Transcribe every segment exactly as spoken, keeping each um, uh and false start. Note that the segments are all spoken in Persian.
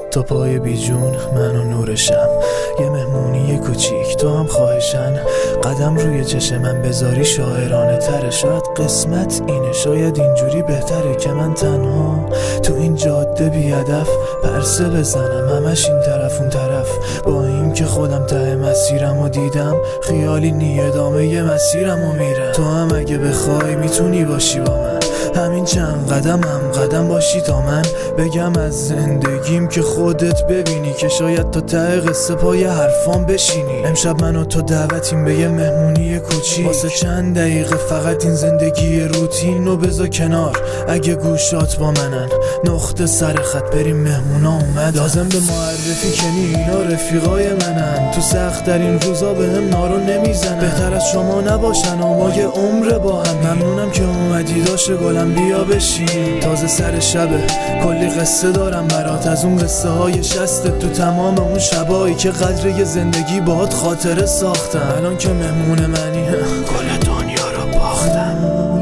تو پای بیجون من و نورشم، یه مهمونی کوچیک تو هم خواهشن قدم روی چشم من بذاری شاعرانه تره. شاید قسمت اینه، شاید اینجوری بهتره که من تنها تو این جاده بی هدف پرسه بزنم، همش این طرف اون طرف، با این که خودم ته مسیرم و دیدم خیالی نی ادامه ی مسیرم و میرم. تو هم اگه بخوای میتونی باشی با من، همین چند قدم هم قدم باشی تا من بگم از زندگیم که خودت ببینی، که شاید تا ته قصه پای حرفام بشینی. امشب من و تو دعوتیم به یه مهمونی کوچیک، واسه چند دقیقه فقط این زندگی روتین رو بذار کنار. اگه گوشات با منن نقطه سر خط بریم مهمونا اومد. لازم به معرفی کنی اینا رفیقای منن، تو سخت در این روزا به هم نارو نمیزنن. بهتر از شما نباشن اما یه عمر با هم. ممنونم که اومدی داشت گلم بیا بشین، تازه سر شبه کلی قصه دارم برات، از اون قصه های شست تو تمام اون شبایی که قدر یه زندگی باهات خاطره ساختم. الان که مهمون منی کل دنیا رو باختم.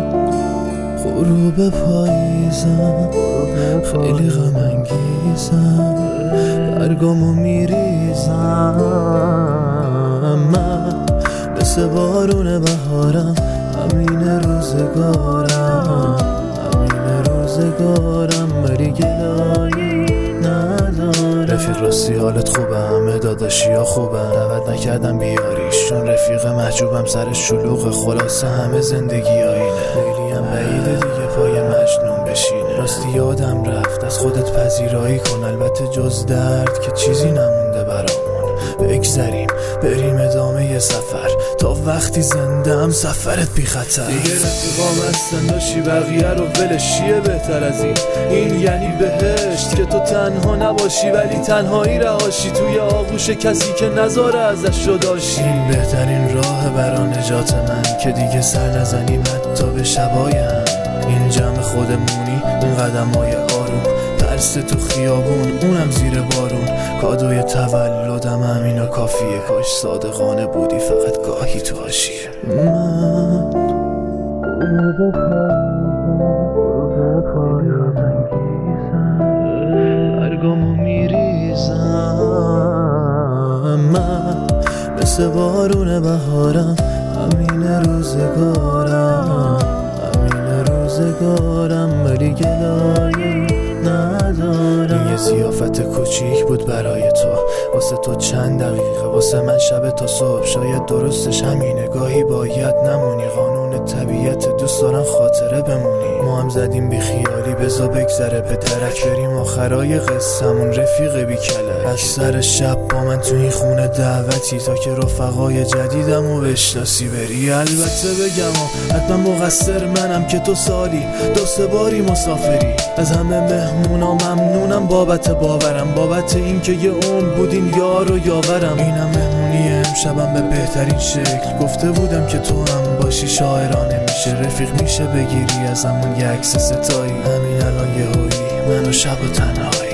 غروب پاییزم خیلی غم انگیزم، برگامو میریزم من مثل بارون بهارم، همین روزگارم همین روزگارم ولی گلایی ندارم. رفیق راستی حالت خوبه؟ همه داداشی ها خوبه؟ دعوت نکردم بیاریش چون رفیق محجوبم سرش شلوغه، خلاصه همه زندگی آینه، خیلی هم بعیده دیگه پای مجنون بشینه. راستی یادم رفت از خودت پذیرایی کن، البته جز درد که چیزی نمونده برامون. بگذریم بریم ادامه سفر تا وقتی زندم سفرت بی خطر. دیگه رفیقام هستن داشی بقیه رو ولشیه بهتر از این. این یعنی بهشت که تو تنها نباشی ولی تنهایی رهاشی توی آغوش کسی که نذاره ازش جداشی. این بهترین راه برای نجات من که دیگه سر نزنیم حتی به شبایم. این جمع خودمونی اون قدمای آروم، ترس تو خیابون اونم زیر بارون، کادوی تولدم همینا کافیه، کاش صادقانه بودی فقط گاهی تو حاشیه. من برگامو میریزم من مثل بارون بهارم، همین روزگارم همین روزگارم ولی گلایی ندارم. این یه ضیافت کوچیک بود برای تو، واسه تو چند دقیقه، واسه من شب تا صبح. شاید درستش همینه، گاهی باید نمونی، قانون طبیعت دوست دارن خاطره بمونی. ما هم زدیم بی خیالی بزا بگذره به درک، بریم آخرای قصه‌مون رفیق بی کلک. از سر شب با من تو این خونه دعوتی تا که رفقای جدیدم رو بشناسی بری. البته بگم حتما مقصر منم که تو سالی دو سه باری مسافری. از همه مهمونا ممنونم بابت باورم، بابت این که یه عمر بودین یار و یاورم. اینم مهمونی امشبم به بهترین شکل، گفته بودم که تو هم باشی شاعرانه میشه، رفیق میشه بگیری از همون یه عکس ستایی. همین الان یه هویی من و شب و تنهایی.